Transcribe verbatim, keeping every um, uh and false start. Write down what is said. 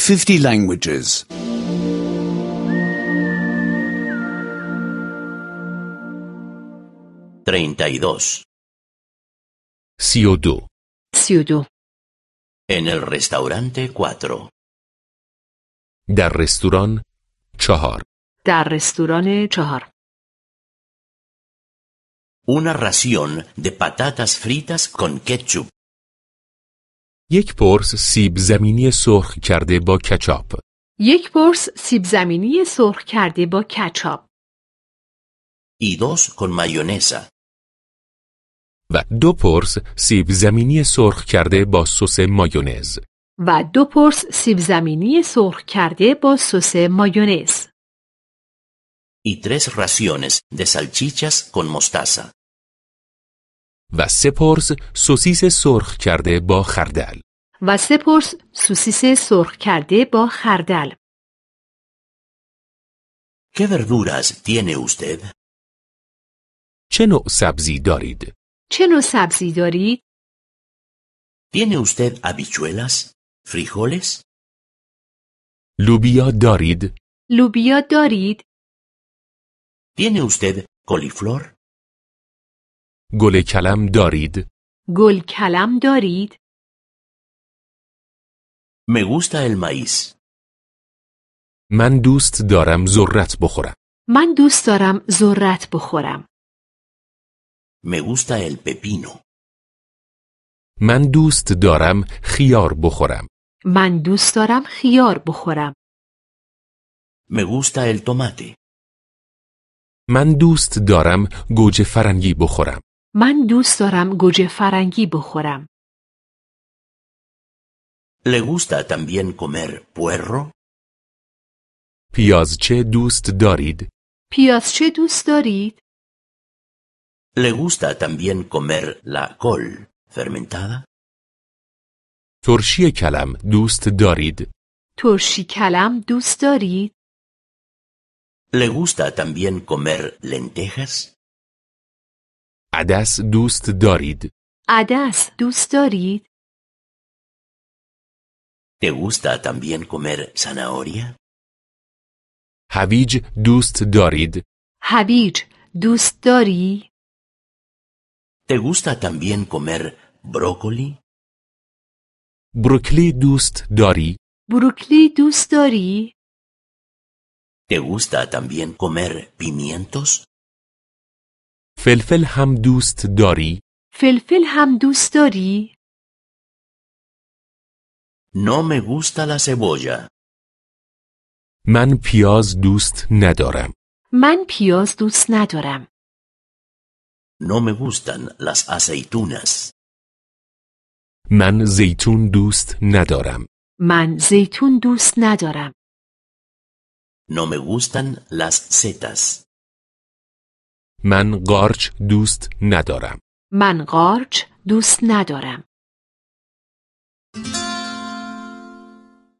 fifty languages. treinta y dos. سی و دو. سی و دو. En el restaurante cuatro. در رستوران چهار. در رستوران چهار. Una ración de patatas fritas con ketchup. یک پرس سیب زمینی سرخ کرده با کچاپ. یک پرس سیب زمینی سرخ کرده با کچاپ. Y dos con mayonesa. و دو پرس سیب زمینی سرخ کرده با سس مایونز. و دو پرس سیب زمینی سرخ کرده با سس مایونز. Y tres raciones de salchichas con mostaza. و سه پرس سوسیس سرخ کرده با خردل. و سه پرس سوسیس سرخ کرده با خردل. ¿Qué verduras tiene usted? چه نوع سبزی دارید؟ چه نوع سبزی دارید؟ ¿Tiene usted habichuelas? ¿Frijoles? لوبیا دارید؟ لوبیا دارید؟ ¿Tiene usted coliflor? گل کلم دارید؟ گل کلم دارید؟ Me gusta el maíz. من دوست دارم ذرت بخورم. من دوست دارم ذرت بخورم. Me gusta el pepino. من دوست دارم خیار بخورم. من دوست دارم خیار بخورم. Me gusta el tomate. من دوست دارم گوجه فرنگی بخورم. من دوست دارم گوجه فرنگی بخورم. ¿Le gusta también comer puerro? پیازچه دوست دارید؟ پیازچه دوست دارید؟ ¿Le gusta también comer la col fermentada? ترشی کلم دوست دارید؟ ترشی کلم دوست دارید؟ ¿Le gusta también comer lentejas? عدس دوست دارید؟ عدس دوست دارید؟ ¿Te gusta también comer zanahoria? هویج دوست دارید؟ هویج دوست داری؟ ¿Te gusta también comer brócoli? بروکلی دوست داری؟ بروکلی دوست داری؟ ¿Te gusta también comer pimientos? فلفل هم دوست داری؟ فلفل هم دوست داری؟ No me gusta la cebolla. من پیاز دوست ندارم. من پیاز دوست ندارم. No me gustan las aceitunas. من زیتون دوست ندارم. من زیتون دوست ندارم. No me gustan las setas. من قارچ دوست ندارم. من قارچ دوست ندارم.